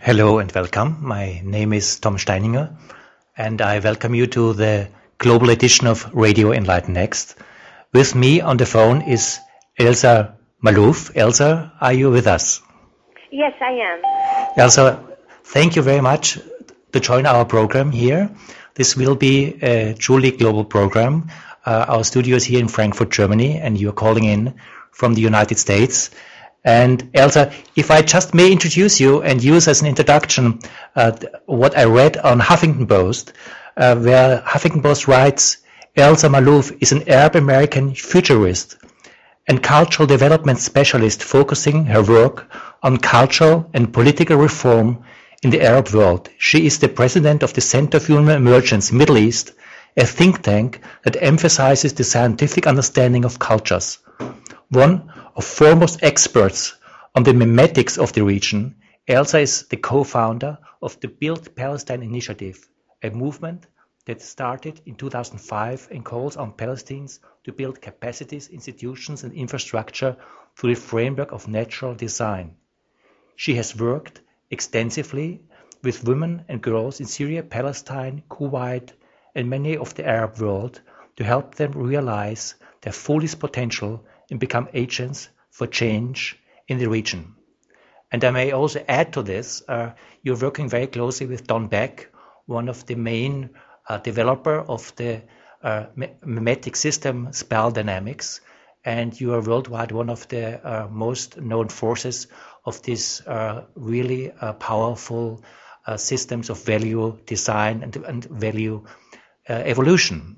Hello and welcome. My name is Tom Steininger, and I welcome you to the global edition of Radio Enlighten Next. With me on the phone is Elsa Malouf. Elsa, are you with us? Yes, I am. Elsa, thank you very much to join our program here. This will be a truly global program. Our studio is here in Frankfurt, Germany, and you're calling in from the United States. And Elsa, if I just may introduce you and use as an introduction what I read on Huffington Post, where Huffington Post writes, Elsa Malouf is an Arab-American futurist and cultural development specialist focusing her work on cultural and political reform in the Arab world. She is the president of the Center for Human Emergence Middle East, a think tank that emphasizes the scientific understanding of cultures. One of foremost experts on the memetics of the region, Elsa is the co-founder of the Build Palestine Initiative, a movement that started in 2005 and calls on Palestinians to build capacities, institutions and infrastructure through the framework of natural design. She has worked extensively with women and girls in Syria, Palestine, Kuwait and many of the Arab world to help them realize their fullest potential and become agents for change in the region. And I may also add to this, you're working very closely with Don Beck, one of the main developer of the memetic system Spell Dynamics, and you are worldwide one of the most known forces of this really powerful systems of value design and value evolution.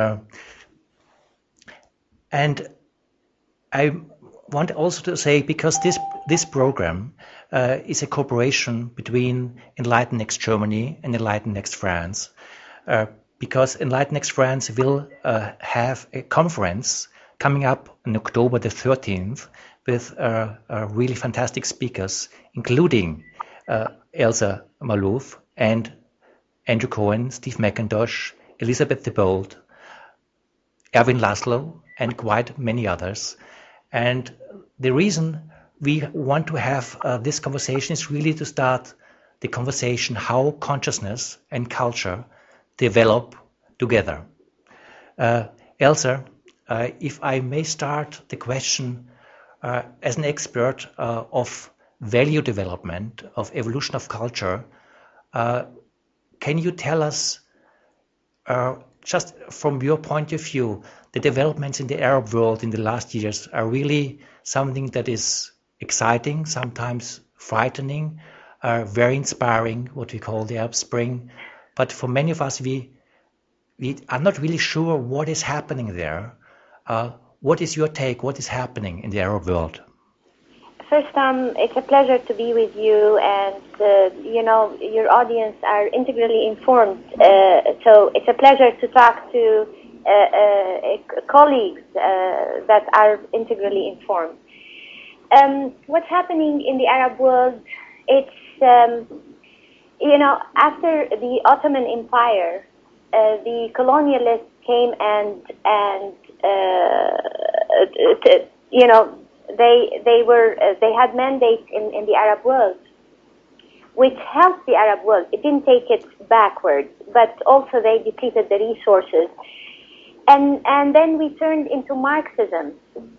And I want also to say, because this program is a cooperation between Enlighten Next Germany and Enlighten Next France, because Enlighten Next France will have a conference coming up on October the 13th with really fantastic speakers, including Elsa Malouf and Andrew Cohen, Steve McIntosh, Elizabeth the Bold, Erwin Laszlo, and quite many others. And the reason we want to have this conversation is really to start the conversation how consciousness and culture develop together. Elsa, if I may start the question as an expert of value development, of evolution of culture, can you tell us, just from your point of view, the developments in the Arab world in the last years are really something that is exciting, sometimes frightening, very inspiring, what we call the Arab Spring. But for many of us, we are not really sure what is happening there. What is your take? What is happening in the Arab world? First, it's a pleasure to be with you, and your audience are integrally informed. So it's a pleasure to talk to colleagues that are integrally informed. What's happening in the Arab world? It's after the Ottoman Empire, the colonialists came and they had mandates in the Arab world, which helped the Arab world. It didn't take it backwards, but also they depleted the resources. And then we turned into Marxism.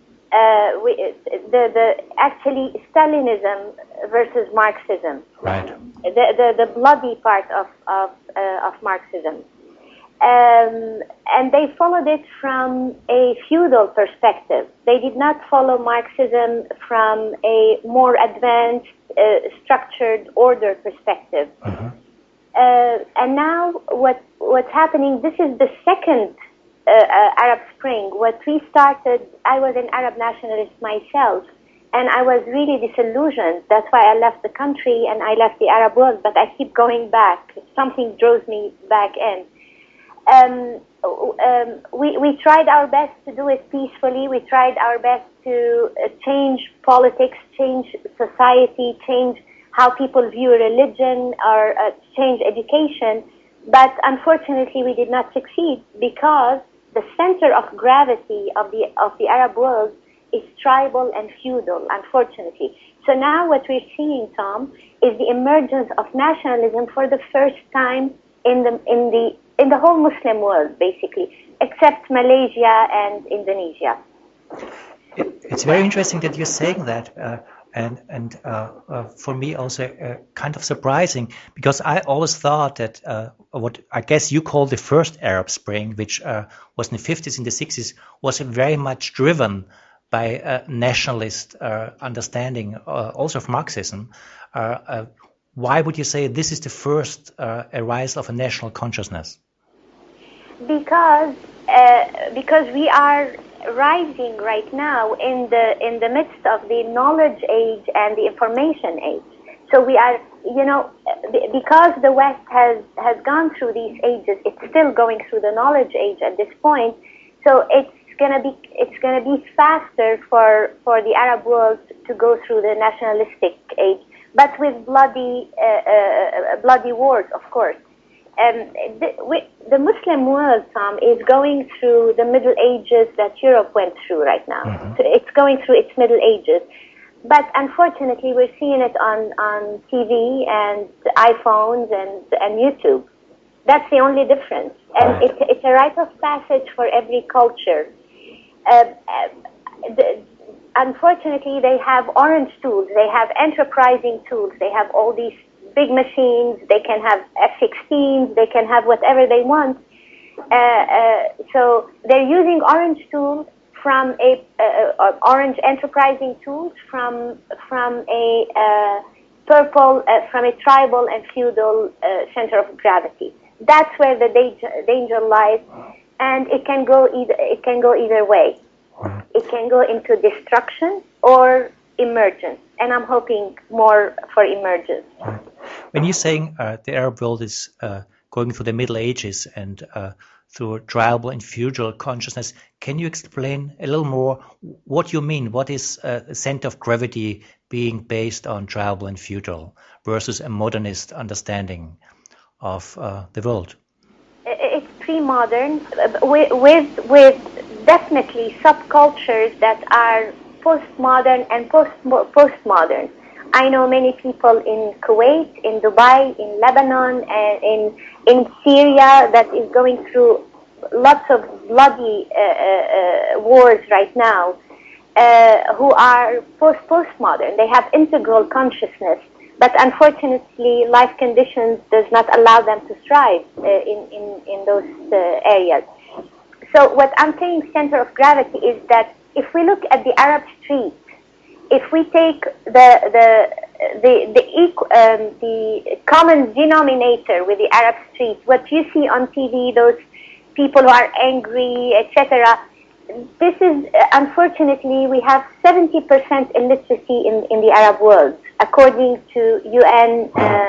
Actually Stalinism versus Marxism. Right. The bloody part of Marxism. And they followed it from a feudal perspective. They did not follow Marxism from a more advanced, structured order perspective. Uh-huh. And now what's happening, this is the second Arab Spring. What we started, I was an Arab nationalist myself, and I was really disillusioned. That's why I left the country and I left the Arab world, but I keep going back. Something draws me back in. We tried our best to do it peacefully. We tried our best to change politics, change society, change how people view religion, or change education. But unfortunately, we did not succeed because the center of gravity of the Arab world is tribal and feudal, unfortunately. So now what we're seeing, Tom, is the emergence of nationalism for the first time in the whole Muslim world, basically, except Malaysia and Indonesia. It's very interesting that you're saying that, and for me also kind of surprising, because I always thought that what I guess you call the first Arab Spring, which was in the 50s and the 60s, was very much driven by a nationalist understanding, also of Marxism. Why would you say this is the first arise of a national consciousness? Because we are rising right now in the midst of the knowledge age and the information age. So we are, because the West has gone through these ages, it's still going through the knowledge age at this point. So it's gonna be faster for the Arab world to go through the nationalistic age, but with bloody wars, of course. The Muslim world, Tom, is going through the Middle Ages that Europe went through right now. Mm-hmm. So it's going through its Middle Ages. But unfortunately, we're seeing it on TV and iPhones and YouTube. That's the only difference. And Right. it's a rite of passage for every culture. Unfortunately, they have orange tools. They have enterprising tools. They have all these big machines. They can have F-16s. They can have whatever they want. So they're using orange tools from orange enterprising tools from a tribal and feudal center of gravity. That's where the danger lies, and it can go either way. It can go into destruction or emergence, and I'm hoping more for emergence. When you're saying the Arab world is going through the Middle Ages and through tribal and feudal consciousness, can you explain a little more what you mean? What is a center of gravity being based on tribal and feudal versus a modernist understanding of the world? It's pre-modern with definitely subcultures that are postmodern and postmodern. I know many people in Kuwait, in Dubai, in Lebanon, and in Syria that is going through lots of bloody wars right now, who are postmodern. They have integral consciousness, but unfortunately, life conditions does not allow them to thrive in those areas. So what I'm saying, center of gravity, is that if we look at the Arab street, if we take the common denominator with the Arab street, what you see on TV, those people who are angry, etc. This is, unfortunately, we have 70% illiteracy in the Arab world, according to UN,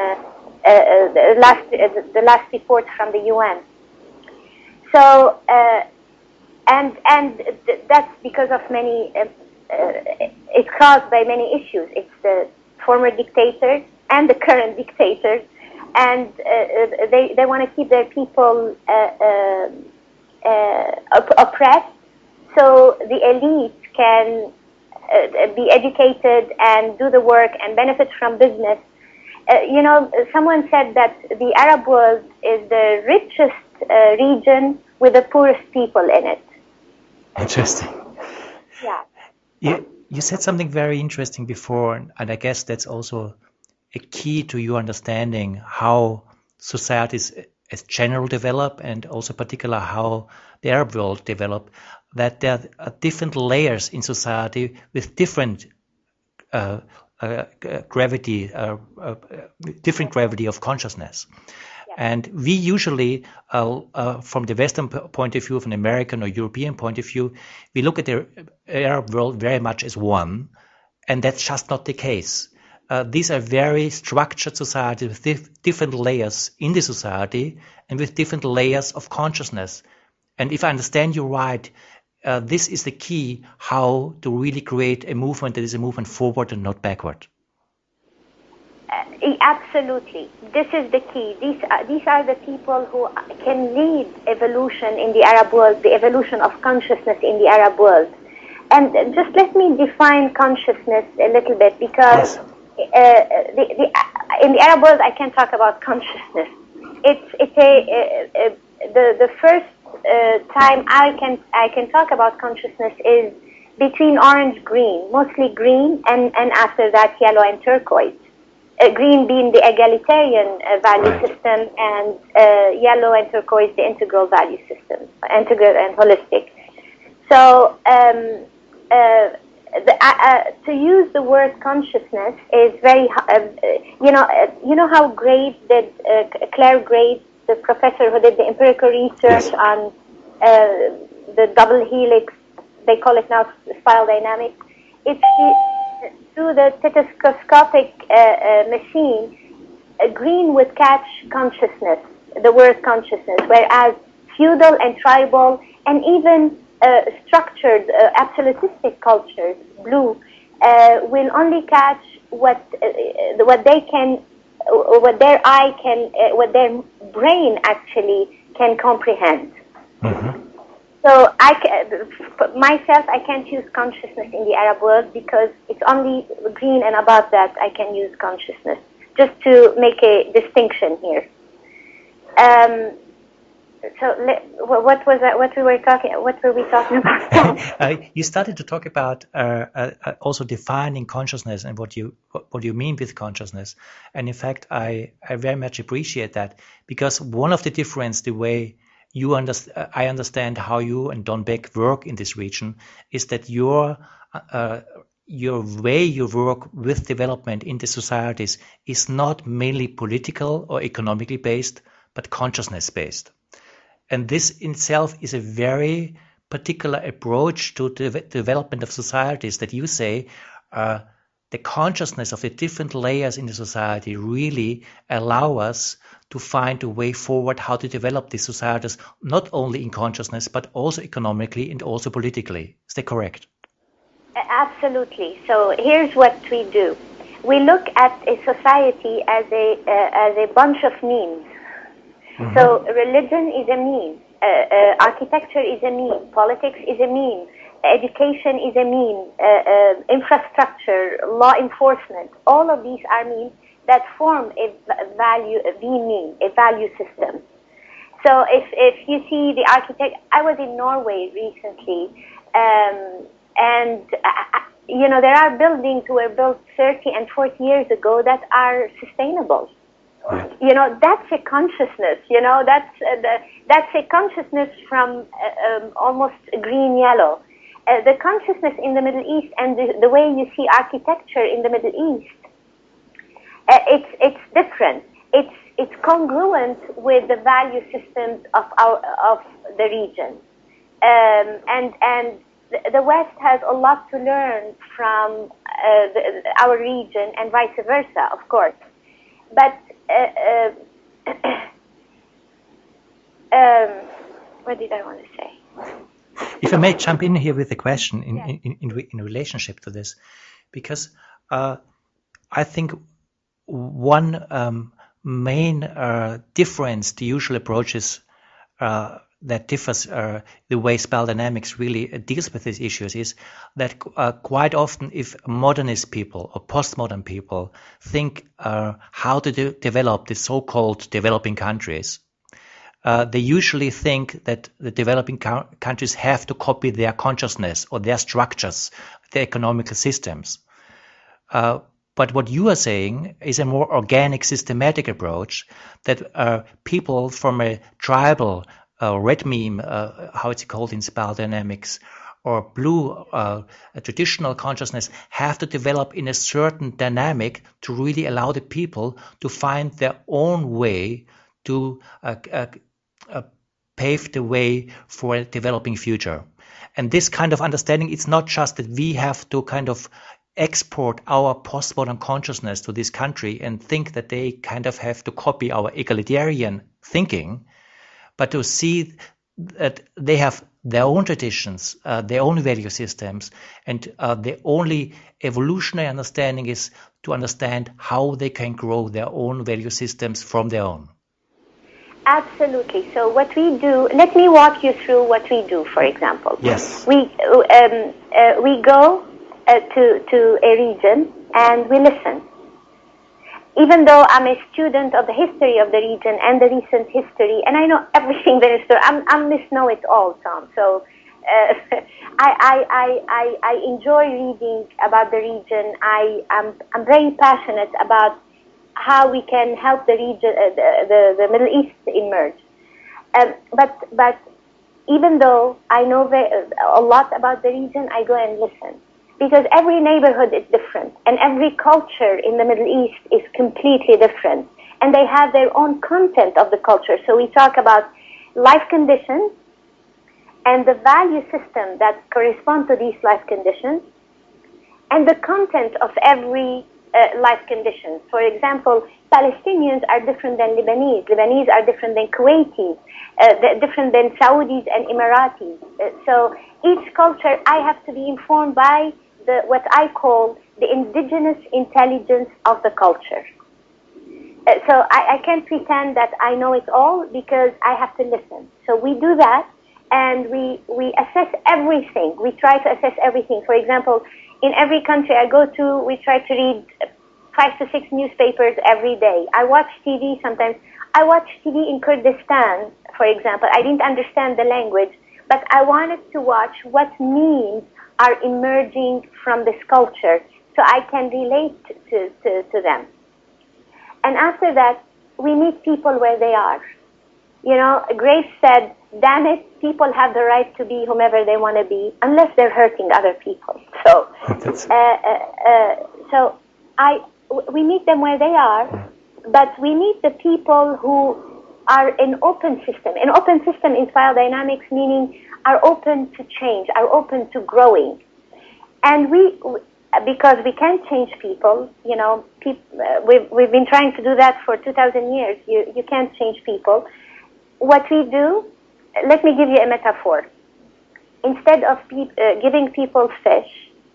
the last report from the UN. So, and that's because of many. It's caused by many issues. It's the former dictators and the current dictators, and they want to keep their people oppressed, so the elite can be educated and do the work and benefit from business. Someone said that the Arab world is the richest region with the poorest people in it. Interesting. Yeah. You said something very interesting before, and I guess that's also a key to your understanding how societies as general develop, and also particular how the Arab world develop, that there are different layers in society with different gravity, different gravity of consciousness. And we usually, from the Western point of view, from the American or European point of view, we look at the Arab world very much as one, and that's just not the case. These are very structured societies with different layers in the society and with different layers of consciousness. And if I understand you right, this is the key how to really create a movement that is a movement forward and not backward. Absolutely. This is the key. These are the people who can lead evolution in the Arab world, the evolution of consciousness in the Arab world. And just let me define consciousness a little bit, because in the Arab world I can't talk about consciousness. The first time I can talk about consciousness is between orange green, mostly green, and after that yellow and turquoise. Green being the egalitarian value system, and yellow and turquoise the integral value system, integral and holistic. So to use the word consciousness is very, you know how Graves did, Claire Graves, the professor who did the empirical research on the double helix, they call it now spiral dynamics. It's through the stethoscopic machine, green would catch consciousness, the word consciousness, whereas feudal and tribal and even structured absolutistic cultures, blue, will only catch what they can, what their eye can, what their brain actually can comprehend. Mm-hmm. So myself, I can't use consciousness in the Arab world because it's only green, and above that I can use consciousness. Just to make a distinction here. So what was that? What were we talking about? You started to talk about also defining consciousness and what you mean with consciousness. And in fact, I very much appreciate that, because one of the difference, the way I understand how you and Don Beck work in this region, is that your way you work with development in the societies is not mainly political or economically based, but consciousness based. And this in itself is a very particular approach to the development of societies, that you say the consciousness of the different layers in the society really allow us to find a way forward how to develop these societies, not only in consciousness, but also economically and also politically. Is that correct? Absolutely. So here's what we do. We look at a society as a bunch of means. Mm-hmm. So religion is a mean, architecture is a mean, politics is a mean, education is a mean, infrastructure, law enforcement, all of these are means that form a value system. So if you see the architect, I was in Norway recently, and you know, there are buildings who were built 30 and 40 years ago that are sustainable. You know, that's a consciousness. You know, that's a consciousness from almost green-yellow. The consciousness in the Middle East and the way you see architecture in the Middle East, it's different. It's congruent with the value systems of the region, and the West has a lot to learn from our region and vice versa, of course. But what did I want to say? If I may jump in here with a question in relationship to this, because I think one main difference to usual approaches that differs the way spiral dynamics really deals with these issues is that quite often, if modernist people or postmodern people think how to develop the so-called developing countries, they usually think that the developing countries have to copy their consciousness or their structures, their economical systems. But what you are saying is a more organic, systematic approach that people from a tribal red meme, how it's called in spiral dynamics, or blue, a traditional consciousness, have to develop in a certain dynamic to really allow the people to find their own way to pave the way for a developing future. And this kind of understanding, it's not just that we have to kind of export our postmodern consciousness to this country and think that they kind of have to copy our egalitarian thinking, but to see that they have their own traditions, their own value systems, and the only evolutionary understanding is to understand how they can grow their own value systems from their own. Absolutely. So what we do, let me walk you through what we do, for example. Yes. We go to a region and we listen. Even though I'm a student of the history of the region and the recent history, and I know everything there is there, I'm Miss Know-It-All, Tom. So I enjoy reading about the region. I'm very passionate about how we can help the region, the Middle East emerge. But even though I know a lot about the region, I go and listen. Because every neighborhood is different, and every culture in the Middle East is completely different. And they have their own content of the culture. So we talk about life conditions and the value system that correspond to these life conditions, and the content of every life condition. For example, Palestinians are different than Lebanese. Lebanese are different than Kuwaitis, different than Saudis and Emiratis. So each culture, I have to be informed by what I call the indigenous intelligence of the culture. So I can't pretend that I know it all because I have to listen. So we do that, and we assess everything. We try to assess everything. For example, in every country I go to, we try to read 5 to 6 newspapers every day. I watch TV sometimes. I watch TV in Kurdistan, for example. I didn't understand the language, but I wanted to watch what memes are emerging from this culture so I can relate to them. And after that, we meet people where they are. You know, Grace said, damn it, people have the right to be whomever they want to be, unless they're hurting other people. So, we meet them where they are, but we meet the people who are an open system. An open system in file dynamics meaning are open to change, are open to growing. And because we can't change people, you know, we've been trying to do that for 2,000 years. You can't change people. What we do, let me give you a metaphor. Instead of giving people fish,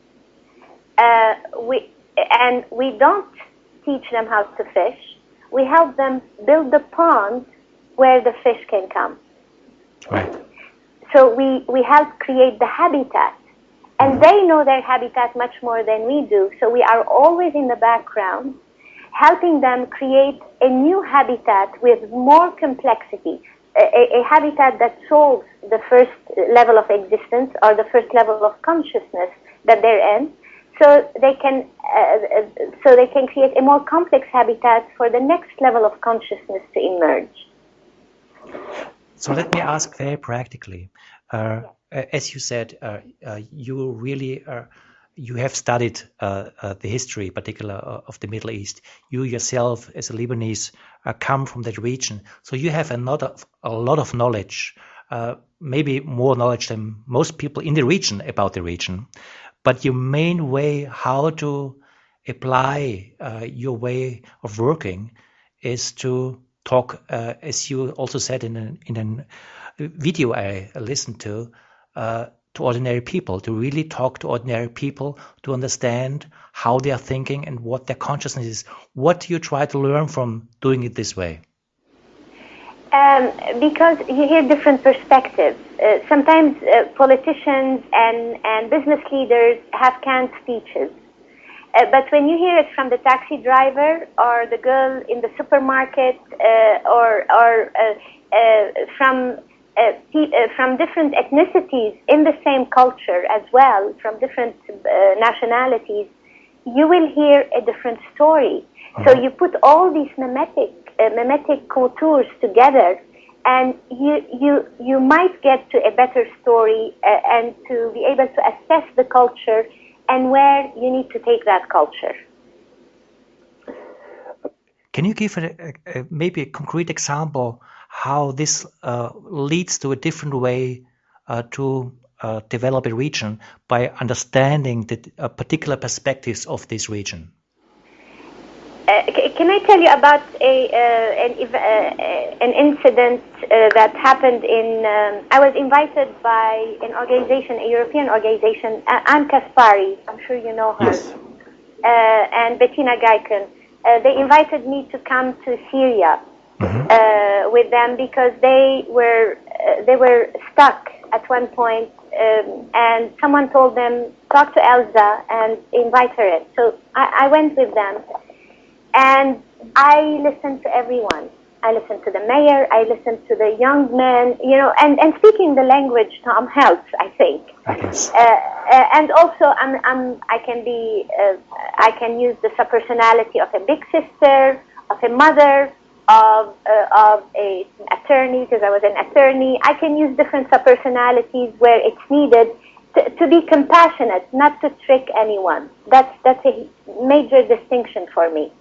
we don't teach them how to fish. We help them build the pond where the fish can come. Right. So we help create the habitat. And they know their habitat much more than we do. So we are always in the background, helping them create a new habitat with more complexity, a habitat that solves the first level of existence or the first level of consciousness that they're in, so they can create a more complex habitat for the next level of consciousness to emerge. So let me ask very practically. As you said, you really you have studied the history, particular of the Middle East. You yourself, as a Lebanese, come from that region, so you have a lot of knowledge, maybe more knowledge than most people in the region about the region. But your main way how to apply your way of working is to talk, as you also said in a video I listened to ordinary people, to really talk to ordinary people, to understand how they are thinking and what their consciousness is. What do you try to learn from doing it this way? Because you hear different perspectives. Sometimes politicians and business leaders have canned speeches. But when you hear it from the taxi driver or the girl in the supermarket or from different ethnicities in the same culture as well, from different nationalities, you will hear a different story. So you put all these mimetic contours together, and you might get to a better story and to be able to assess the culture and where you need to take that culture. Can you give maybe a concrete example how this leads to a different way to develop a region by understanding the particular perspectives of this region? Can I tell you about an incident that happened in... I was invited by an organization, a European organization, Anne Kaspari, I'm sure you know her, yes. And Bettina Geiken. They invited me to come to Syria with them because they were stuck at one point, and someone told them, talk to Elsa and invite her in. So I went with them, and I listened to everyone. I listened to the mayor, I listened to the young men, you know, and speaking the language, Tom, helps, I think. I guess. And also, I can use the subpersonality of a big sister, of a mother, of a attorney, because I was an attorney. I can use different subpersonalities where it's needed to be compassionate, not to trick anyone. That's a major distinction for me.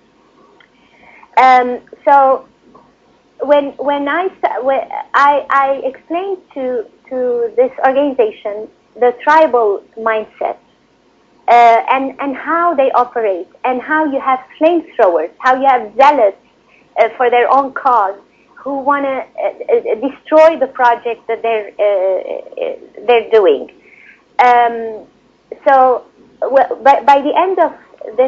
So when I explained to this organization the tribal mindset and how they operate, and how you have flamethrowers, how you have zealots for their own cause who want to destroy the project that they're doing. So by the end of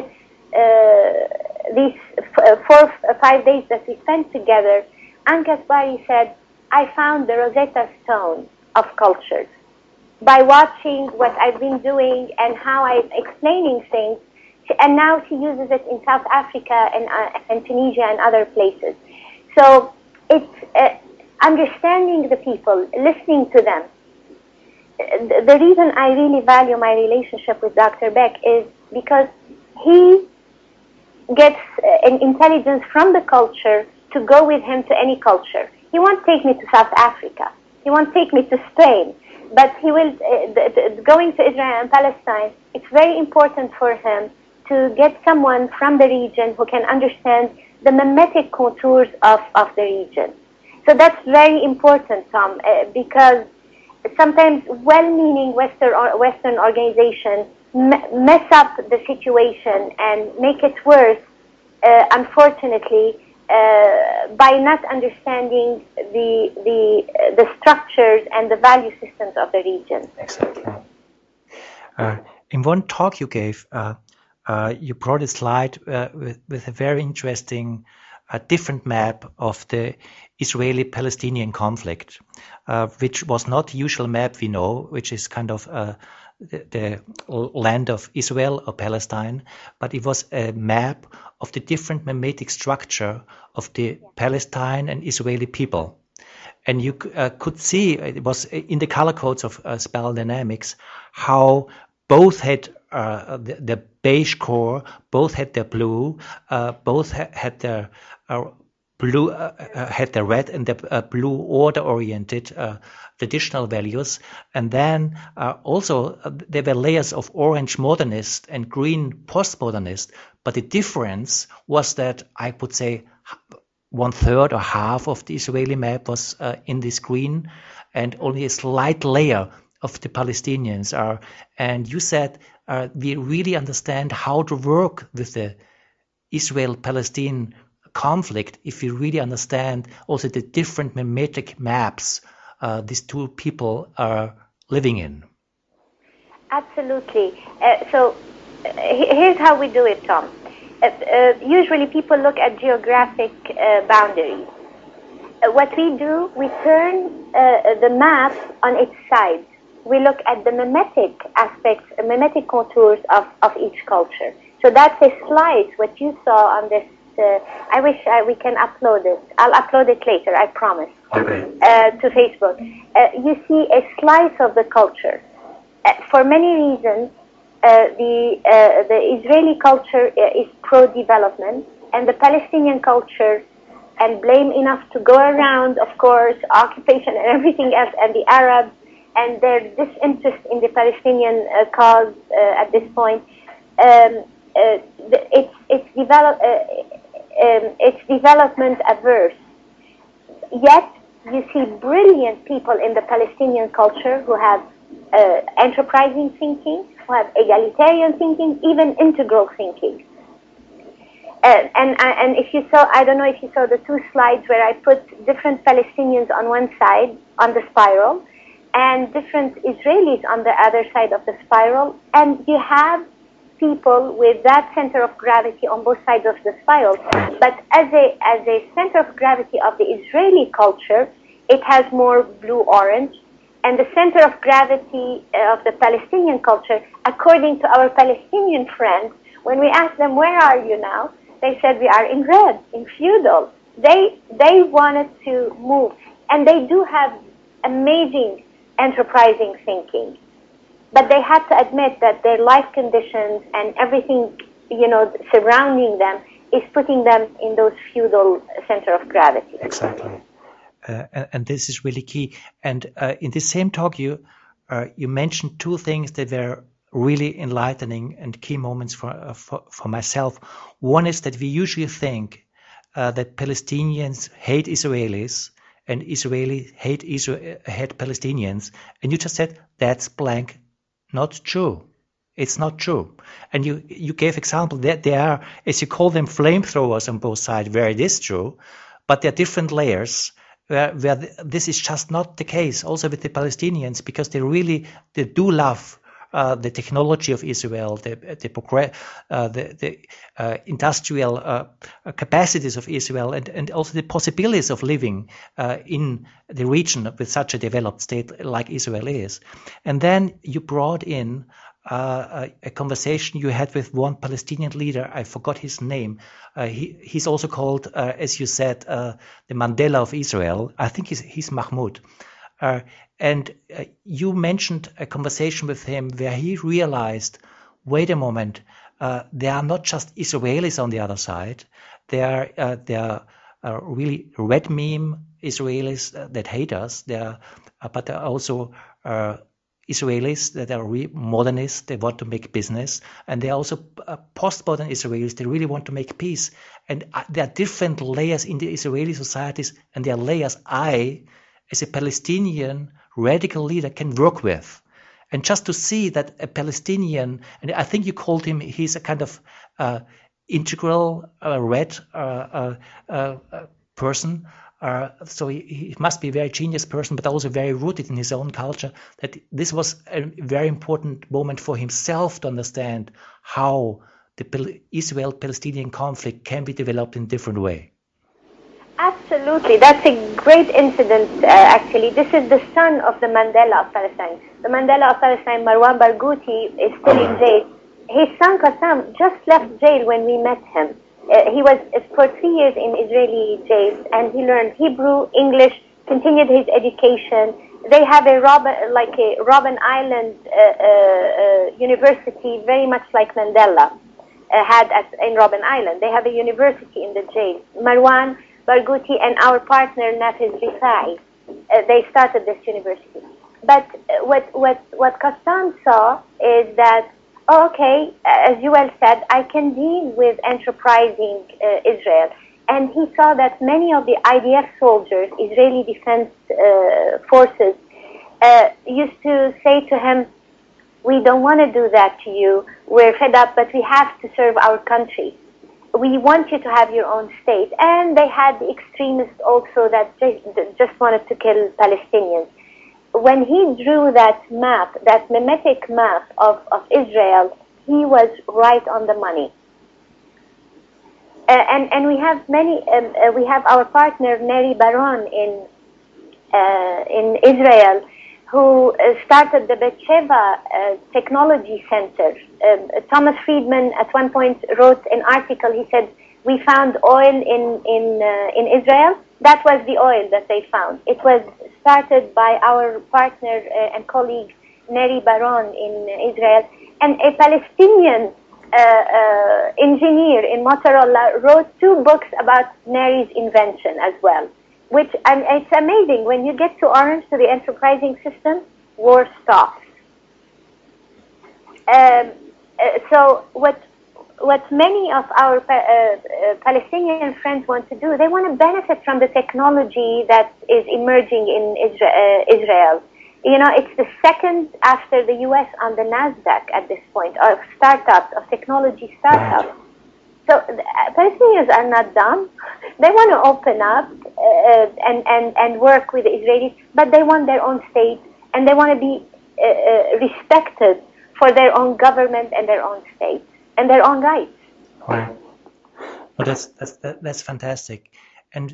these 4 or 5 days that we spent together, Ankas Bari said, I found the Rosetta Stone of cultures. By watching what I've been doing and how I'm explaining things, and now she uses it in South Africa and Tunisia and other places. So it's understanding the people, listening to them. The reason I really value my relationship with Dr. Beck is because he gets an intelligence from the culture to go with him to any culture. He won't take me to South Africa. He won't take me to Spain. But he will, going to Israel and Palestine, it's very important for him to get someone from the region who can understand the mimetic contours of the region. So that's very important, Tom, because sometimes well-meaning Western organizations mess up the situation and make it worse, unfortunately, by not understanding the structures and the value systems of the region. Exactly. In one talk you gave, you brought a slide with a very interesting different map of the Israeli-Palestinian conflict, which was not the usual map we know, which is kind of the land of Israel or Palestine, but it was a map of the different mimetic structure of the Palestine and Israeli people. And you could see, it was in the color codes of Spiral Dynamics, how both had the beige core, both had their blue, both had their blue, had the red and the blue order-oriented traditional values, and then also there were layers of orange modernist and green postmodernist. But the difference was that I would say 1/3 or half of the Israeli map was in this green, and only a slight layer of the Palestinians are. And you said we really understand how to work with the Israel-Palestine conflict if we really understand also the different mimetic maps these two people are living in. Absolutely. So here's how we do it, Tom. Usually people look at geographic boundaries. What we do, we turn the map on its side. We look at the mimetic aspects, mimetic contours of each culture. So that's a slice, what you saw on this. I wish we can upload it. I'll upload it later, I promise, to Facebook. You see a slice of the culture. For many reasons, the Israeli culture is pro-development, and the Palestinian culture, and blame enough to go around, of course, occupation and everything else, and the Arabs, and their disinterest in the Palestinian cause at this point, it's development averse. Yet you see brilliant people in the Palestinian culture who have enterprising thinking, who have egalitarian thinking, even integral thinking. And if you saw, I don't know if you saw the two slides where I put different Palestinians on one side on the spiral, and different Israelis on the other side of the spiral, and you have people with that center of gravity on both sides of the spiral. But as a center of gravity of the Israeli culture, it has more blue-orange. And the center of gravity of the Palestinian culture, according to our Palestinian friends, when we asked them, where are you now? They said, we are in red, in feudal. They wanted to move. And they do have amazing, enterprising thinking. But they had to admit that their life conditions and everything, surrounding them is putting them in those feudal center of gravity. Exactly. And this is really key. And in the same talk, you mentioned two things that were really enlightening and key moments for myself. One is that we usually think that Palestinians hate Israelis and Israelis hate Palestinians. And you just said, that's blank not true. It's not true. And you gave example that there are, as you call them, flamethrowers on both sides, where it is true, but there are different layers where this is just not the case. Also with the Palestinians, because they do love the technology of Israel, the industrial capacities of Israel, and also the possibilities of living in the region with such a developed state like Israel is. And then you brought in a conversation you had with one Palestinian leader. I forgot his name. He's also called, as you said, the Mandela of Israel. I think he's Mahmoud. And you mentioned a conversation with him where he realized, wait a moment, there are not just Israelis on the other side. There are really red meme Israelis that hate us. But there are also Israelis that are modernists. They want to make business. And there are also post-modern Israelis. They really want to make peace. And there are different layers in the Israeli societies, and there are layers as a Palestinian radical leader can work with. And just to see that a Palestinian, and I think you called him, he's a kind of integral red person. So he must be a very genius person, but also very rooted in his own culture, that this was a very important moment for himself to understand how the Israel-Palestinian conflict can be developed in a different way. Absolutely. That's a great incident, actually. This is the son of the Mandela of Palestine. The Mandela of Palestine, Marwan Barghouti, is still in jail. His son, Qassam, just left jail when we met him. He was for 3 years in Israeli jails, and he learned Hebrew, English, continued his education. They have a Robben Island university, very much like Mandela had in Robben Island. They have a university in the jail. Marwan Barghouti and our partner Nafiz Rifai, they started this university. But what Qassam saw is that, okay, as you well said, I can deal with enterprising Israel. And he saw that many of the IDF soldiers, Israeli Defense Forces, used to say to him, we don't want to do that to you. We're fed up, but we have to serve our country. We want you to have your own state. And they had the extremists also that just wanted to kill Palestinians. When he drew that map, that mimetic map of Israel, he was right on the money. And we have many. We have our partner Neri Baron in Israel, who started the Betsheva Technology Center. Thomas Friedman at one point wrote an article. He said, "We found oil in Israel." That was the oil that they found. It was started by our partner and colleague Neri Baron in Israel, and a Palestinian engineer in Motorola wrote 2 books about Neri's invention as well. And it's amazing, when you get to Orange, to the enterprising system, war stops. So what many of our Palestinian friends want to do, they want to benefit from the technology that is emerging in Israel. You know, it's the second after the U.S. on the NASDAQ at this point, of startups, of technology startups. So Palestinians are not dumb. They want to open up and work with the Israelis, but they want their own state, and they want to be respected for their own government and their own state. in their own rights. Wow. Well, that's fantastic. And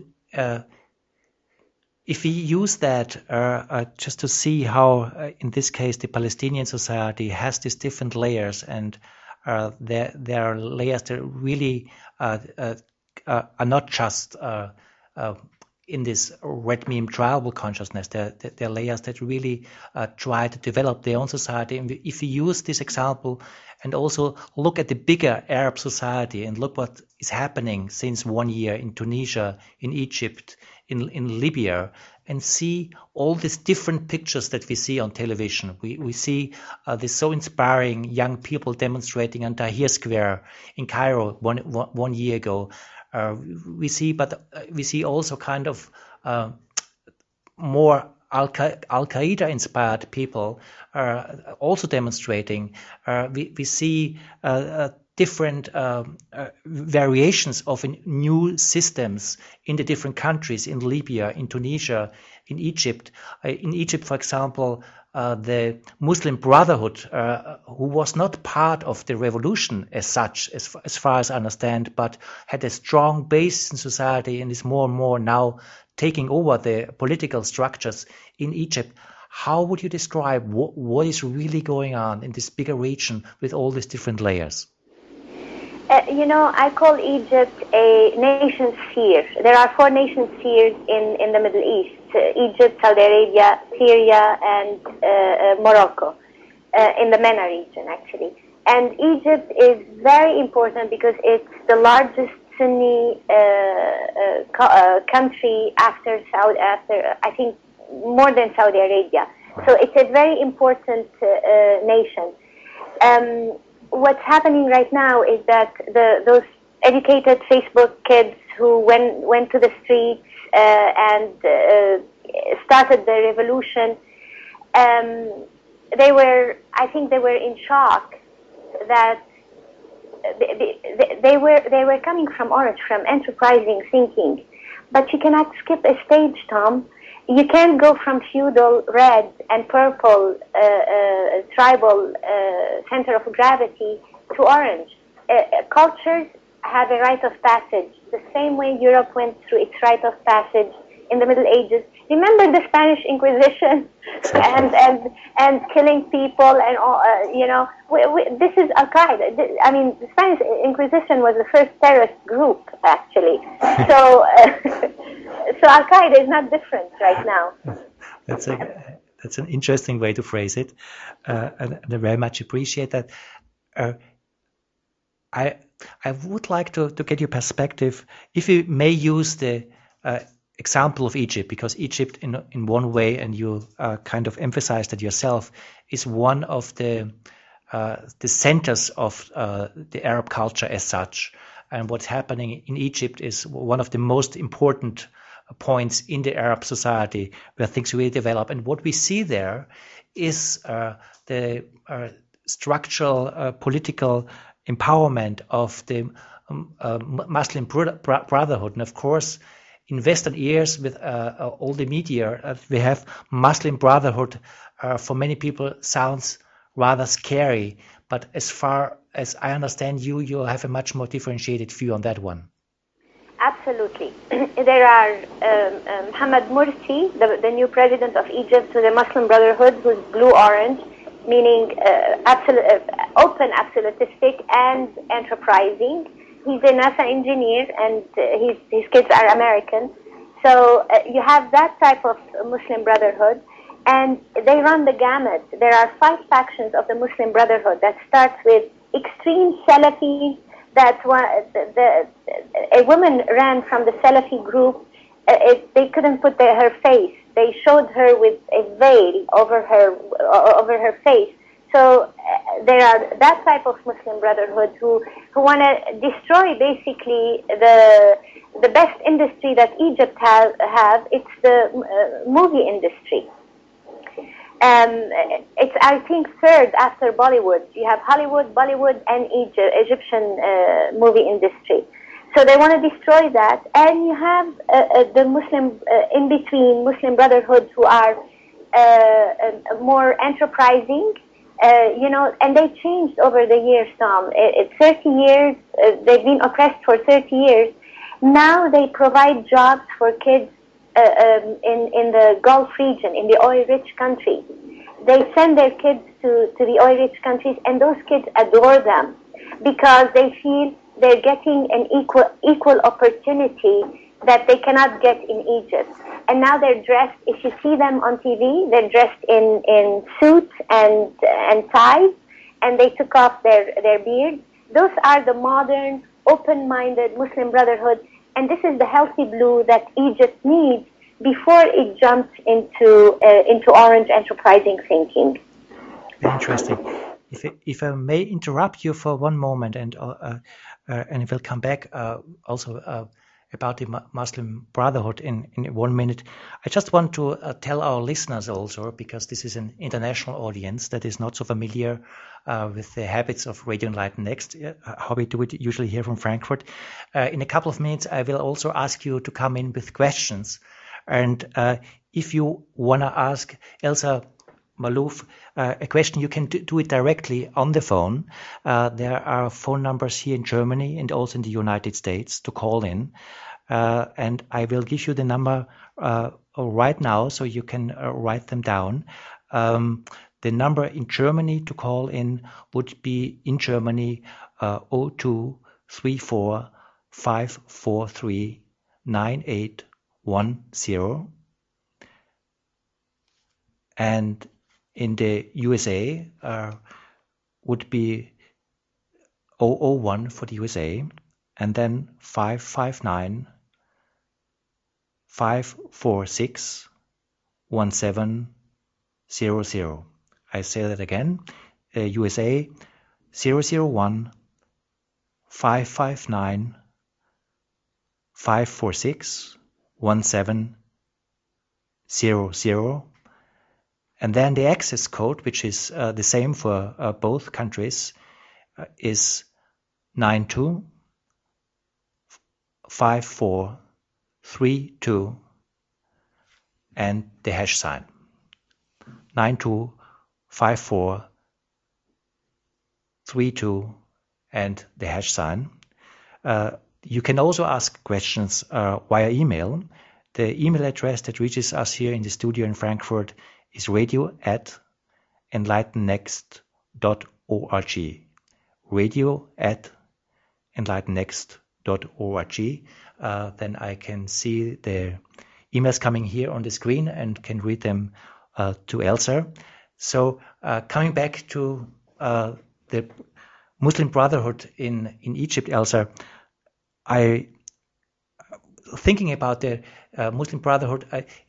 if we use that just to see how, in this case, the Palestinian society has these different layers, and there are layers that really are not just in this red meme tribal consciousness. There are layers that really try to develop their own society. And if we use this example and also look at the bigger Arab society and look what is happening since 1 year in Tunisia, in Egypt, in Libya, and see all these different pictures that we see on television. We see this so inspiring young people demonstrating on Tahrir Square in Cairo one year ago. We see also kind of more Al-Qaeda inspired people also demonstrating. We see different variations of new systems in the different countries, in Libya, in Tunisia, in Egypt. In Egypt, for example, the Muslim Brotherhood, who was not part of the revolution as such, as far as I understand, but had a strong base in society and is more and more now taking over the political structures in Egypt. How would you describe what is really going on in this bigger region with all these different layers? I call Egypt a nation sphere. There are 4 nation spheres in the Middle East: Egypt, Saudi Arabia, Syria, and Morocco, in the MENA region, actually. And Egypt is very important because it's the largest Sunni country after I think more than Saudi Arabia. So it's a very important nation. What's happening right now is that those educated Facebook kids who went to the streets and started the revolution, I think they were in shock that they were coming from Orange, from enterprising thinking. But you cannot skip a stage, Tom. You can't go from feudal red and purple tribal center of gravity to orange. Cultures have a rite of passage, the same way Europe went through its rite of passage in the Middle Ages. Remember the Spanish Inquisition and killing people and all, this is Al-Qaeda. I mean, the Spanish Inquisition was the first terrorist group, actually. So Al-Qaeda is not different right now. That's an interesting way to phrase it, and I very much appreciate that. I would like to get your perspective, if you may use the example of Egypt, because Egypt in one way, and you kind of emphasized it yourself, is one of the centers of the Arab culture as such. And what's happening in Egypt is one of the most important points in the Arab society where things really develop. And what we see there is the structural political empowerment of the Muslim Brotherhood. And of course, in Western ears, with all the media, we have Muslim Brotherhood. For many people, sounds rather scary. But as far as I understand you have a much more differentiated view on that one. Absolutely. There are Mohamed Morsi, the new president of Egypt, to the Muslim Brotherhood, who's blue-orange, meaning open, absolutistic, and enterprising. He's a NASA engineer, and his kids are American. So you have that type of Muslim Brotherhood, and they run the gamut. There are 5 factions of the Muslim Brotherhood that starts with extreme Salafis. A woman ran from the Salafi group. They couldn't put her face. They showed her with a veil over her face. So there are that type of Muslim Brotherhood who want to destroy basically the best industry that Egypt have. It's the movie industry. It's, I think, third after Bollywood. You have Hollywood, Bollywood, and Egyptian movie industry. So they want to destroy that. And you have the Muslim, in between Muslim Brotherhood, who are more enterprising And they changed over the years, Tom. 30 years, they've been oppressed for 30 years. Now they provide jobs for kids in the Gulf region, in the oil-rich countries. They send their kids to the oil-rich countries, and those kids adore them because they feel they're getting an equal opportunity that they cannot get in Egypt. And now they're dressed, if you see them on TV, they're dressed in suits and ties, and they took off their beards. Those are the modern, open-minded Muslim Brotherhood, and this is the healthy blue that Egypt needs before it jumps into orange enterprising thinking. Very interesting. If I may interrupt you for one moment, and we'll come back also about the Muslim Brotherhood in 1 minute. I just want to tell our listeners also, because this is an international audience that is not so familiar with the habits of Radio Enlighten Next, how we do it usually here from Frankfurt. In a couple of minutes, I will also ask you to come in with questions. And if you want to ask Elsa Malouf a question, you can do it directly on the phone. There are phone numbers here in Germany and also in the United States to call in. And I will give you the number right now so you can write them down. The number in Germany to call in would be in Germany 0234 543 9810. And in the USA would be 001 for the USA, and then 559 546 1700. I say that again. USA 001 559 546 1700. And then the access code, which is the same for both countries, is 925432 and the hash sign. 925432 and the hash sign. You can also ask questions via email. The email address that reaches us here in the studio in Frankfurt is radio@enlightennext.org. radio@enlightennext.org. Then I can see the emails coming here on the screen and can read them to Elsa. So coming back to the Muslim Brotherhood in Egypt, Elsa, thinking about the Muslim Brotherhood,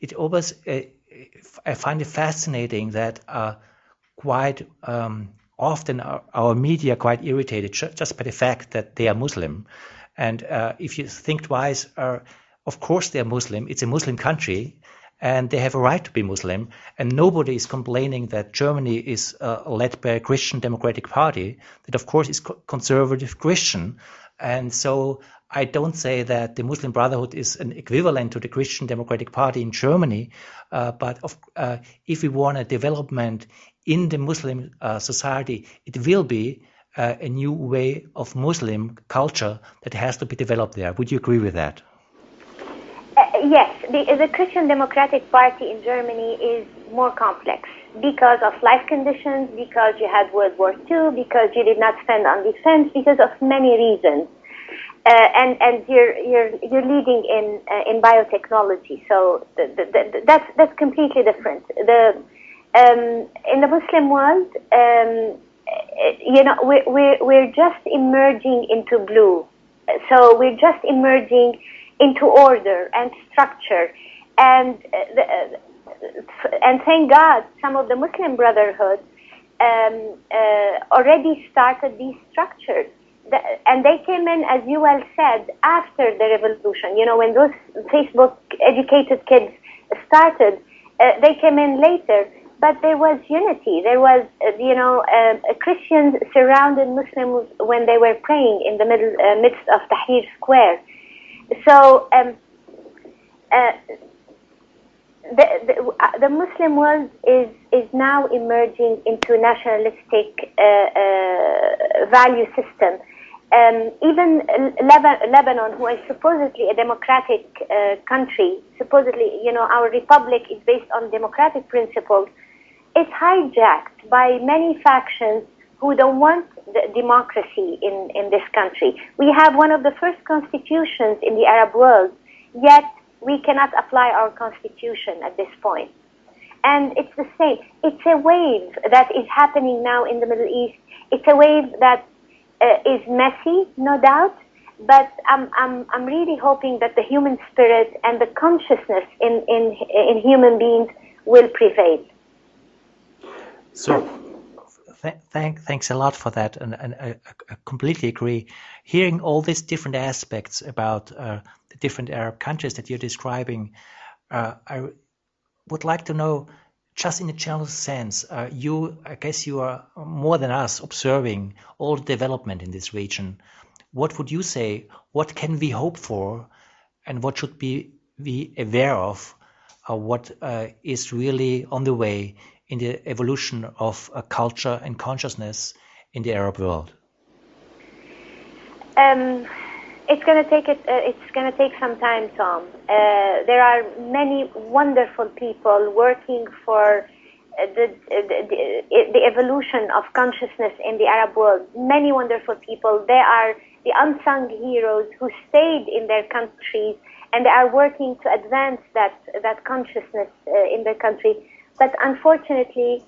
I find it fascinating that quite often our media are quite irritated just by the fact that they are Muslim. And if you think twice, of course they are Muslim. It's a Muslim country, and they have a right to be Muslim. And nobody is complaining that Germany is led by a Christian Democratic Party that, of course, is conservative Christian. And so I don't say that the Muslim Brotherhood is an equivalent to the Christian Democratic Party in Germany, but if we want a development in the Muslim society, it will be a new way of Muslim culture that has to be developed there. Would you agree with that? Yes, the Christian Democratic Party in Germany is more complex because of life conditions, because you had World War II, because you did not spend on defense, because of many reasons. And you're leading in biotechnology, so that's completely different. In the Muslim world, we're just emerging into blue, so we're just emerging into order and structure, and thank God, some of the Muslim Brotherhood already started these structures. And they came in, as you well said, after the revolution. You know, when those Facebook-educated kids started, they came in later. But there was unity. There was, Christians surrounded Muslims when they were praying in the midst of Tahrir Square. So the Muslim world is now emerging into a nationalistic value system. Even Lebanon, who is supposedly a democratic country, supposedly, our republic is based on democratic principles, it's hijacked by many factions who don't want democracy in this country. We have one of the first constitutions in the Arab world, yet we cannot apply our constitution at this point. And it's the same. It's a wave that is happening now in the Middle East. It's a wave that is messy, no doubt, but I'm really hoping that the human spirit and the consciousness in human beings will prevail. So, thanks a lot for that, and I completely agree. Hearing all these different aspects about the different Arab countries that you're describing, I would like to know, just in a general sense, I guess you are more than us observing all the development in this region. What would you say? What can we hope for, and what should we be aware of? What is really on the way in the evolution of culture and consciousness in the Arab world? It's going to take some time, Tom. There are many wonderful people working for the evolution of consciousness in the Arab world. Many wonderful people. They are the unsung heroes who stayed in their countries, and they are working to advance that consciousness in their country. But unfortunately,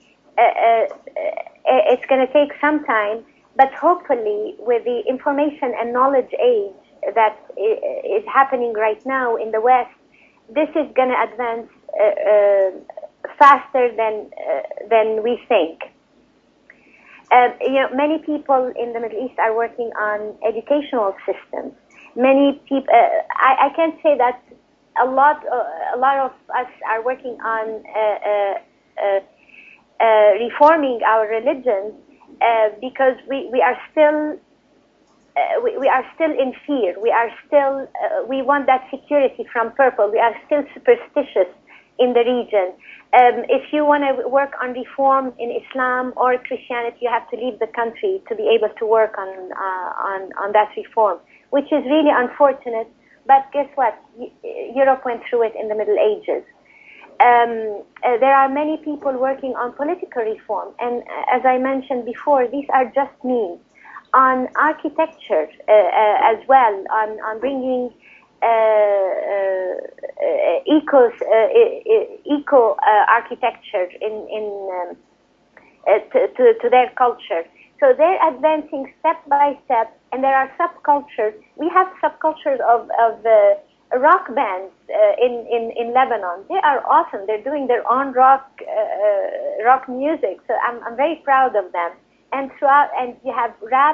it's going to take some time. But hopefully, with the information and knowledge age that is happening right now in the West, this is going to advance faster than we think. Many people in the Middle East are working on educational systems. Many people, I can't say that a lot of us are working on reforming our religion because we are still in fear. We want that security from purple. We are still superstitious in the region. If you want to work on reform in Islam or Christianity, you have to leave the country to be able to work on that reform, which is really unfortunate. But guess what? Europe went through it in the Middle Ages. There are many people working on political reform, and as I mentioned before, these are just means. On architecture as well, on bringing eco architecture to their culture. So they're advancing step by step, and there are subcultures. We have subcultures of rock bands in Lebanon. They are awesome. They're doing their own rock music. So I'm very proud of them. And you have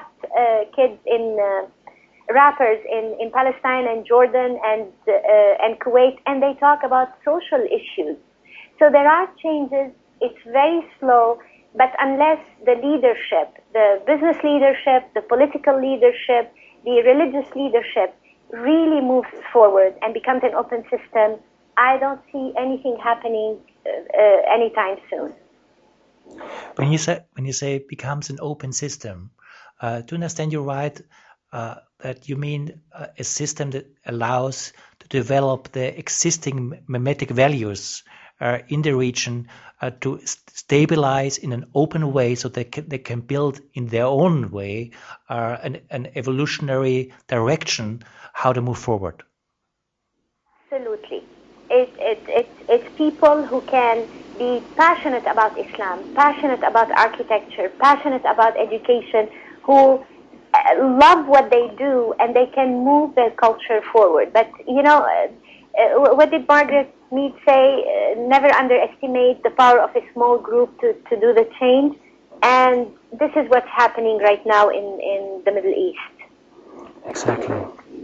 rappers in Palestine and Jordan and Kuwait, and they talk about social issues. So there are changes. It's very slow, but unless the leadership, the business leadership, the political leadership, the religious leadership really moves forward and becomes an open system, I don't see anything happening anytime soon. When you say it becomes an open system, to understand you right, that you mean a system that allows to develop the existing mimetic values in the region to stabilize in an open way, so they can build in their own way an evolutionary direction how to move forward. Absolutely. It's people who can be passionate about Islam, passionate about architecture, passionate about education, who love what they do, and they can move their culture forward. But, what did Margaret Mead say? Never underestimate the power of a small group to do the change. And this is what's happening right now in the Middle East. Exactly.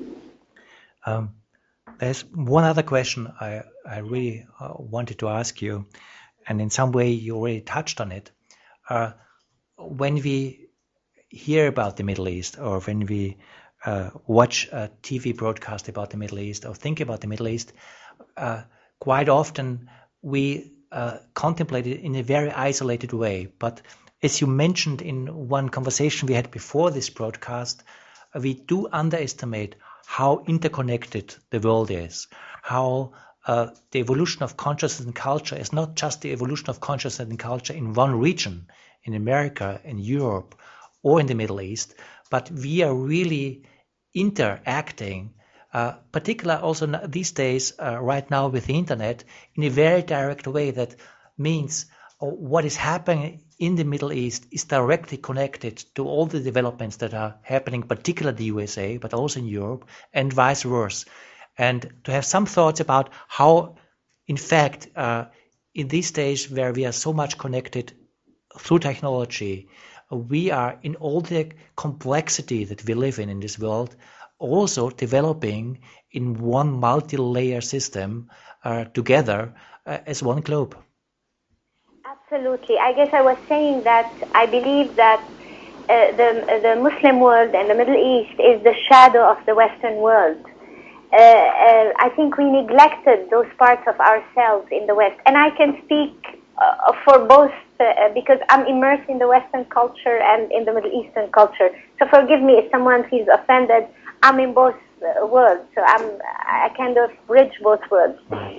There's one other question I really wanted to ask you, and in some way you already touched on it. When we hear about the Middle East, or when we watch a TV broadcast about the Middle East, or think about the Middle East, quite often we contemplate it in a very isolated way. But as you mentioned in one conversation we had before this broadcast, we do underestimate how interconnected the world is, how the evolution of consciousness and culture is not just the evolution of consciousness and culture in one region, in America, in Europe, or in the Middle East, but we are really interacting, particularly also these days, right now with the internet, in a very direct way. That means what is happening in the Middle East is directly connected to all the developments that are happening, particularly in the USA, but also in Europe, and vice versa. And to have some thoughts about how, in fact, in these days where we are so much connected through technology, we are in all the complexity that we live in this world, also developing in one multi-layer system together as one globe. Absolutely. I guess I was saying that I believe that the Muslim world and the Middle East is the shadow of the Western world. I think we neglected those parts of ourselves in the West. And I can speak for both because I'm immersed in the Western culture and in the Middle Eastern culture. So forgive me if someone feels offended. I'm in both worlds, so I kind of bridge both worlds.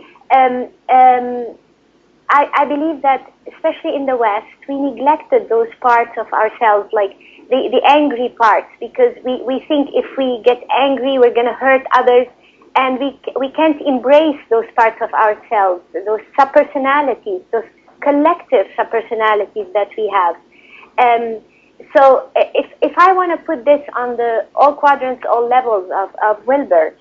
I believe that, especially in the West, we neglected those parts of ourselves, like the angry parts, because we think if we get angry, we're going to hurt others, and we can't embrace those parts of ourselves, those subpersonalities, those collective subpersonalities that we have. So if I want to put this on the all quadrants, all levels of Wilber,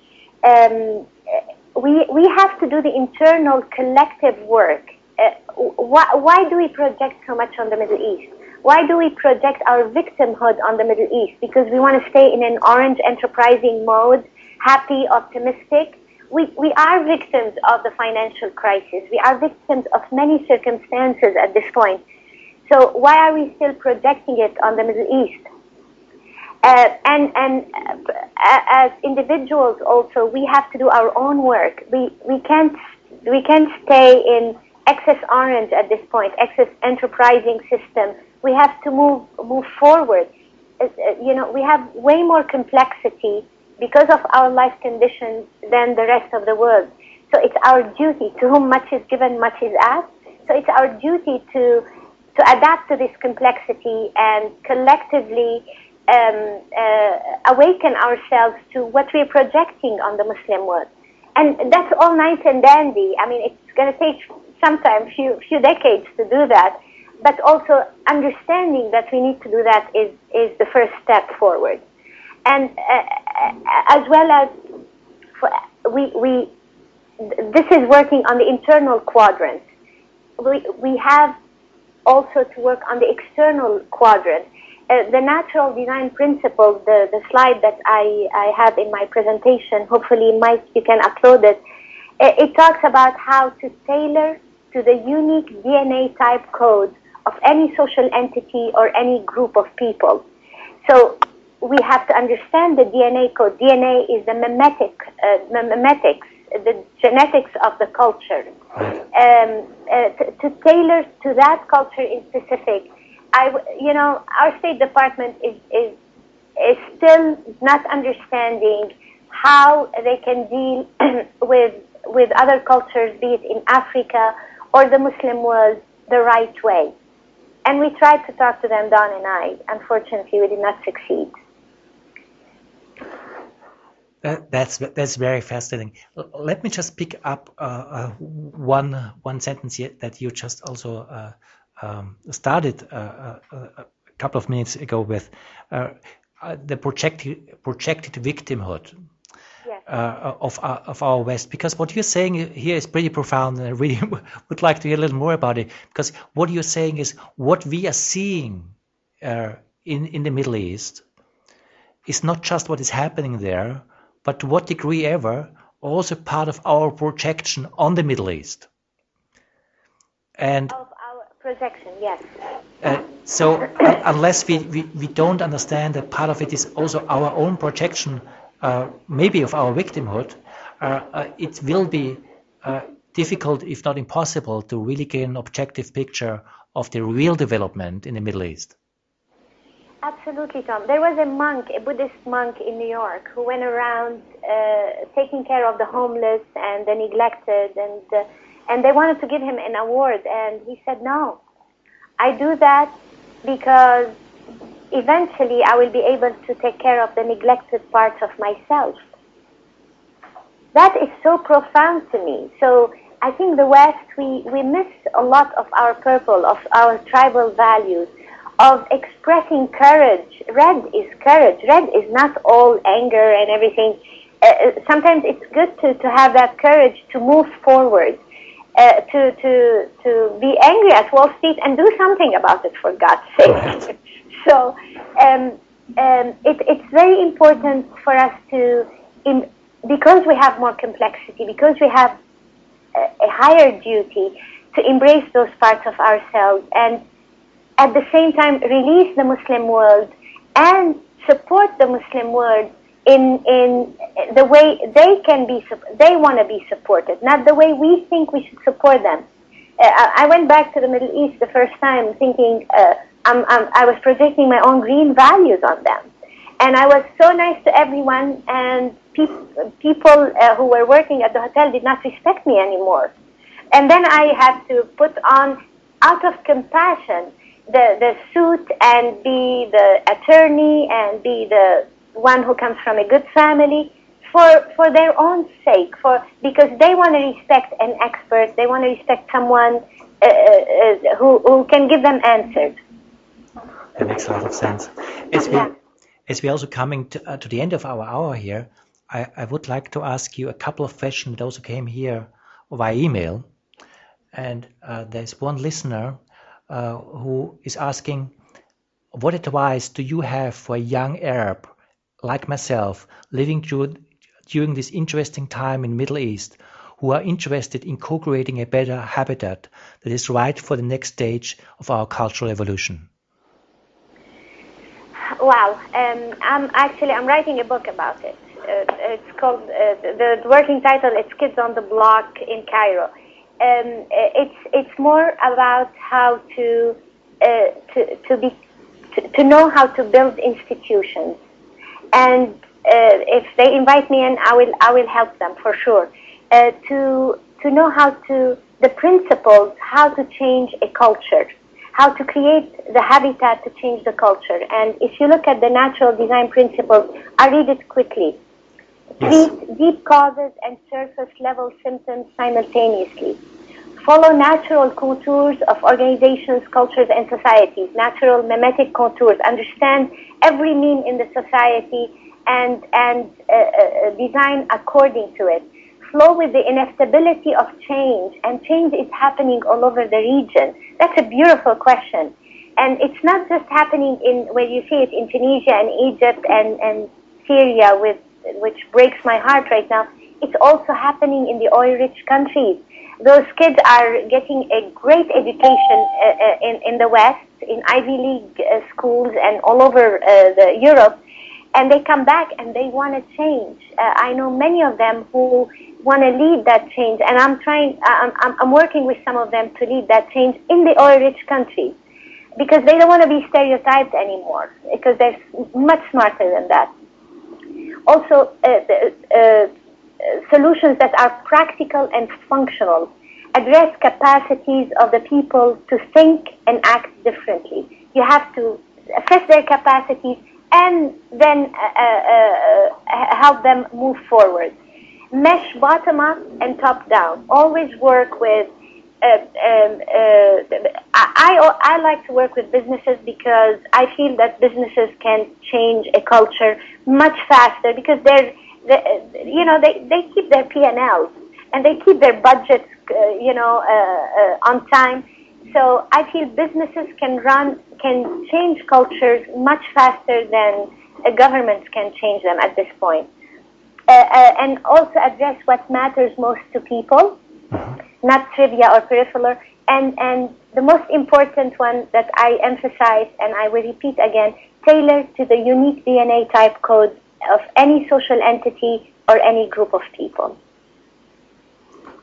we have to do the internal collective work. Why do we project so much on the Middle East? Why do we project our victimhood on the Middle East? Because we want to stay in an orange enterprising mode, happy, optimistic. We are victims of the financial crisis. We are victims of many circumstances at this point. So why are we still projecting it on the Middle East? And as individuals also, we have to do our own work. We can't stay in excess orange at this point, excess enterprising system. We have to move forward. We have way more complexity because of our life conditions than the rest of the world. So it's our duty, to whom much is given, much is asked. So it's our duty to adapt to this complexity and collectively awaken ourselves to what we're projecting on the Muslim world. And that's all nice and dandy. I mean, it's going to take sometimes few decades to do that, but also understanding that we need to do that is the first step forward. And as well as this is working on the internal quadrant. We have also to work on the external quadrant. The natural design principle, the slide that I have in my presentation, hopefully Mike, you can upload it. It talks about how to tailor to the unique DNA type code of any social entity or any group of people. So we have to understand the DNA code. DNA is the memetics, the genetics of the culture. To tailor to that culture in specific, our State Department is still not understanding how they can deal with other cultures, be it in Africa or the Muslim world, the right way. And we tried to talk to them, Don and I. Unfortunately, we did not succeed. That's very fascinating. Let me just pick up one sentence here that you just also started a couple of minutes ago with the projected victimhood. Yes. Of our West, because what you're saying here is pretty profound, and I really would like to hear a little more about it. Because what you're saying is what we are seeing in the Middle East is not just what is happening there, but to what degree ever also part of our projection on the Middle East. And of our projection, yes. So unless we don't understand that part of it is also our own projection, maybe of our victimhood, it will be difficult, if not impossible, to really get an objective picture of the real development in the Middle East. Absolutely, Tom. There was a monk, a Buddhist monk in New York, who went around taking care of the homeless and the neglected, and they wanted to give him an award, and he said, no, I do that because eventually I will be able to take care of the neglected parts of myself. That is so profound to me. So I think the West, we miss a lot of our purpose, of our tribal values, of expressing courage. Red is courage. Red is not all anger and everything. Sometimes it's good to have that courage to move forward, to be angry at Wall Street and do something about it, for God's sake. Right. So it's very important for us to, because we have more complexity, because we have a higher duty, to embrace those parts of ourselves and at the same time release the Muslim world and support the Muslim world in the way they want to be supported, not the way we think we should support them. I went back to the Middle East the first time thinking I was projecting my own green values on them. And I was so nice to everyone, and people who were working at the hotel did not respect me anymore. And then I had to put on, out of compassion, the suit and be the attorney and be the one who comes from a good family for their own sake, because they want to respect an expert, they want to respect someone who can give them answers. That makes a lot of sense. As we're also coming to the end of our hour here, I would like to ask you a couple of questions that also came here via email. And there's one listener who is asking, what advice do you have for a young Arab like myself living during this interesting time in Middle East who are interested in co-creating a better habitat that is right for the next stage of our cultural evolution? Wow. I'm writing a book about it. It's called, the working title is Kids on the Block in Cairo. It's more about how to know how to build institutions, and if they invite me in, I will help them for sure. To know the principles, how to change a culture, how to create the habitat to change the culture. And if you look at the natural design principles, I read it quickly. Yes. Treat deep causes and surface level symptoms simultaneously. Follow natural contours of organizations, cultures, and societies, natural mimetic contours. Understand every meme in the society and design according to it. Flow with the inevitability of change, and change is happening all over the region. That's a beautiful question. And it's not just happening where you see it in Tunisia and Egypt and Syria, which breaks my heart right now. It's also happening in the oil-rich countries. Those kids are getting a great education in the West, in Ivy League schools and all over Europe, and they come back and they want to change. I know many of them who want to lead that change, and I'm working with some of them to lead that change in the oil-rich countries, because they don't want to be stereotyped anymore, because they're much smarter than that. Also, solutions that are practical and functional, address capacities of the people to think and act differently. You have to assess their capacities and then help them move forward. Mesh bottom up and top down. Always work with, I like to work with businesses, because I feel that businesses can change a culture much faster, because they keep their P&Ls and they keep their budgets, on time. So I feel businesses can change cultures much faster than governments can change them at this point. And also address what matters most to people, not trivia or peripheral. And the most important one that I emphasize, and I will repeat again, tailor to the unique DNA type code of any social entity or any group of people.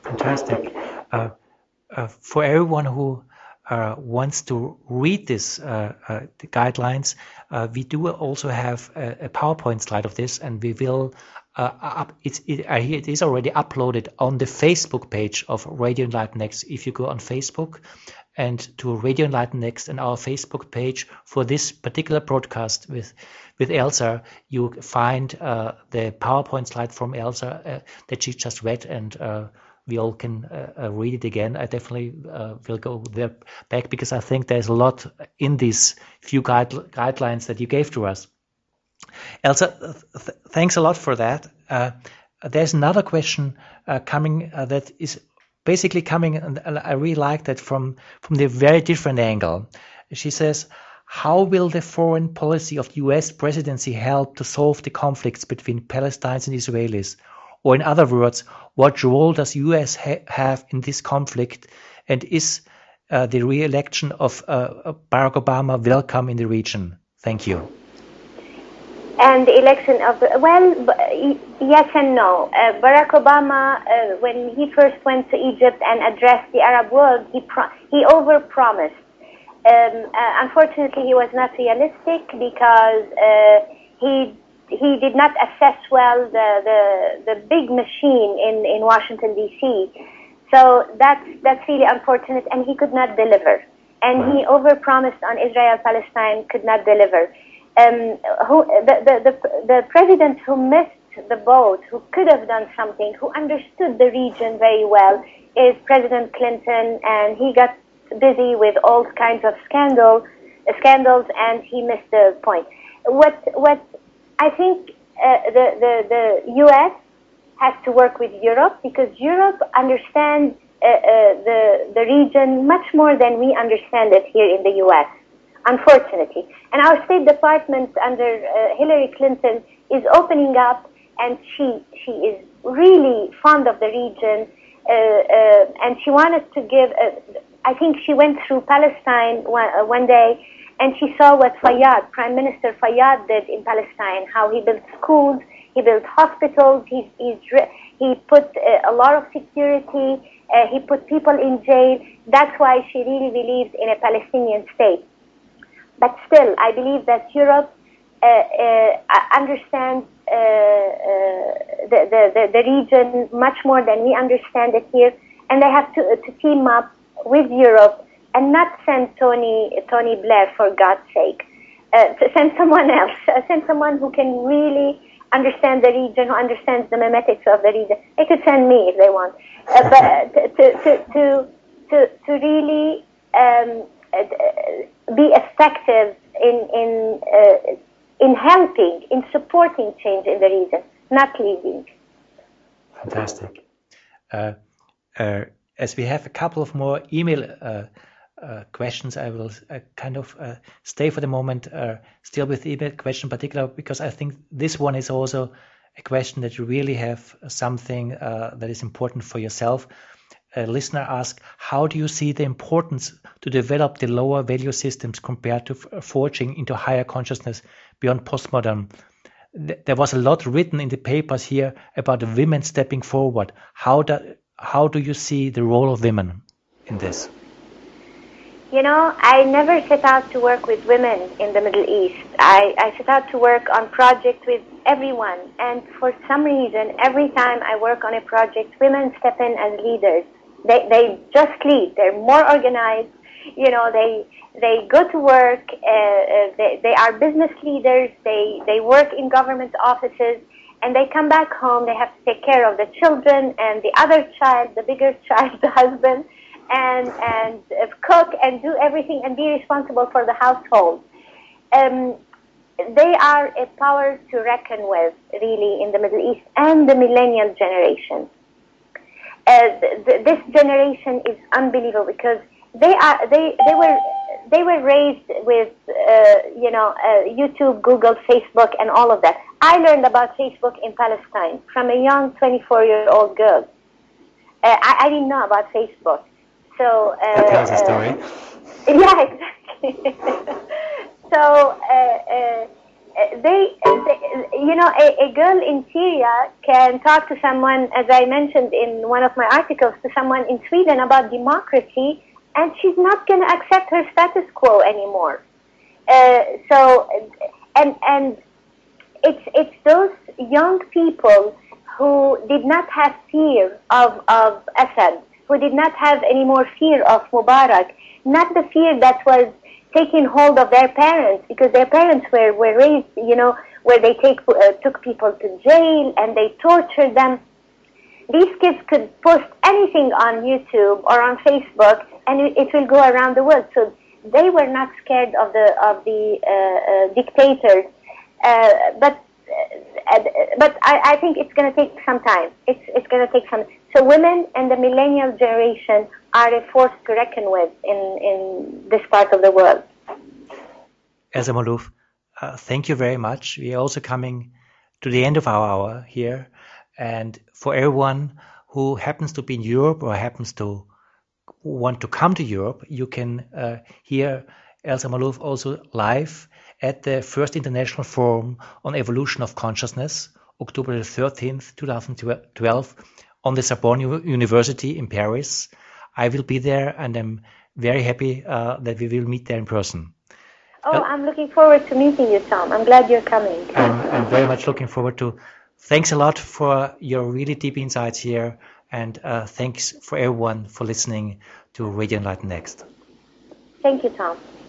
Fantastic. For everyone who wants to read the guidelines, we do also have a PowerPoint slide of this, and we will. It is already uploaded on the Facebook page of Radio Enlighten Next. If you go on Facebook and to Radio Enlighten Next and our Facebook page for this particular broadcast with Elsa, you find the PowerPoint slide from Elsa that she just read, and we all can read it again. I definitely will go there back because I think there's a lot in these few guidelines that you gave to us. Elsa, thanks a lot for that. There's another question coming that is basically coming, and I really like that from the very different angle. She says, how will the foreign policy of the US presidency help to solve the conflicts between Palestinians and Israelis? Or in other words, what role does US have in this conflict? And is the re-election of Barack Obama welcome in the region? Thank you. And the election of, yes and no. Barack Obama, when he first went to Egypt and addressed the Arab world, he overpromised. Unfortunately, he was not realistic because he did not assess well the big machine in Washington D.C. So that's really unfortunate, and he could not deliver. And he overpromised on Israel-Palestine, could not deliver. The president who missed the boat, who could have done something, who understood the region very well, is President Clinton, and he got busy with all kinds of scandals, and he missed the point. What I think the U.S. has to work with Europe, because Europe understands the region much more than we understand it here in the U.S., unfortunately. And our State Department under Hillary Clinton is opening up, and she is really fond of the region, and she wanted to give, I think she went through Palestine one day, and she saw what Fayyad, Prime Minister Fayyad, did in Palestine, how he built schools, he built hospitals, he put a lot of security, he put people in jail. That's why she really believes in a Palestinian state. But still, I believe that Europe understands the region much more than we understand it here, and they have to team up with Europe and not send Tony Blair, for God's sake. To send someone else, send someone who can really understand the region, who understands the memetics of the region. They could send me if they want, but to really be effective in helping, in supporting change in the region, not leading. Fantastic. As we have a couple of more email questions, I will kind of stay for the moment still with the email question in particular, because I think this one is also a question that you really have something that is important for yourself. A listener asked, how do you see the importance to develop the lower value systems compared to forging into higher consciousness beyond postmodern? There was a lot written in the papers here about women stepping forward. How do you see the role of women in this? You know, I never set out to work with women in the Middle East. I set out to work on projects with everyone. And for some reason, every time I work on a project, women step in as leaders. They just lead. They're more organized. You know, they go to work. They are business leaders. They work in government offices. And they come back home. They have to take care of the children and the other child, the bigger child, the husband, and cook and do everything and be responsible for the household. They are a power to reckon with, really, in the Middle East and the millennial generation. This generation is unbelievable because they were raised with YouTube, Google, Facebook, and all of that. I learned about Facebook in Palestine from a young 24-year-old girl. I didn't know about Facebook. So that tells a story. Yeah, exactly. So A girl in Syria can talk to someone, as I mentioned in one of my articles, to someone in Sweden about democracy, and she's not going to accept her status quo anymore. And it's those young people who did not have fear of Assad, who did not have any more fear of Mubarak, not the fear that was taking hold of their parents, because their parents were raised, where they took people to jail and they tortured them. These kids could post anything on YouTube or on Facebook, and it will go around the world. So they were not scared of the dictators, but I think it's going to take some time. It's going to take some. So women and the millennial generation are a force to reckon with in this part of the world. Elsa Maloof, thank you very much. We are also coming to the end of our hour here. And for everyone who happens to be in Europe or happens to want to come to Europe, you can hear Elsa Maloof also live at the First International Forum on Evolution of Consciousness, October the 13th, 2012, on the Sorbonne University in Paris. I will be there, and I'm very happy that we will meet there in person. Oh, I'm looking forward to meeting you, Tom. I'm glad you're coming. I'm very much looking forward to. Thanks a lot for your really deep insights here, and thanks for everyone for listening to Radio Enlighten Next. Thank you, Tom.